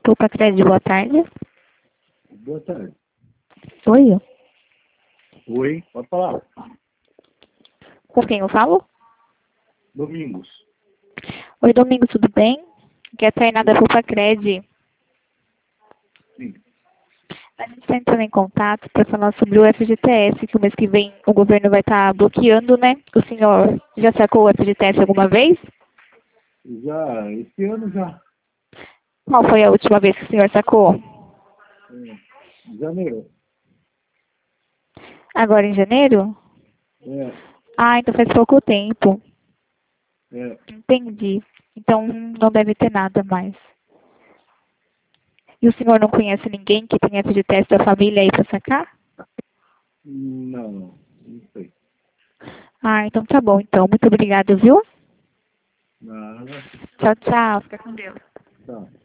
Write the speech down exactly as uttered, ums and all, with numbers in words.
Poupa Crédito, boa tarde. Boa tarde. Oi? Oi, pode falar. Com quem eu falo? Domingos. Oi, Domingos, tudo bem? Aqui é a Tainá da Poupa Crédito. Sim. A gente está entrando em contato para falar sobre o F G T S, que o mês que vem o governo vai estar bloqueando, né? O senhor já sacou o F G T S alguma vez? Já, esse ano já. Qual foi a última vez que o senhor sacou? É, janeiro. Agora em janeiro? É, Ah, então faz pouco tempo. é. Entendi. Então não deve ter nada mais. E o senhor não conhece ninguém que tenha F G T S da família aí para sacar? Não, não, não sei. Ah, então tá bom. Então, muito obrigado, viu? Nada. Tchau, tchau. Fica com Deus. Tá.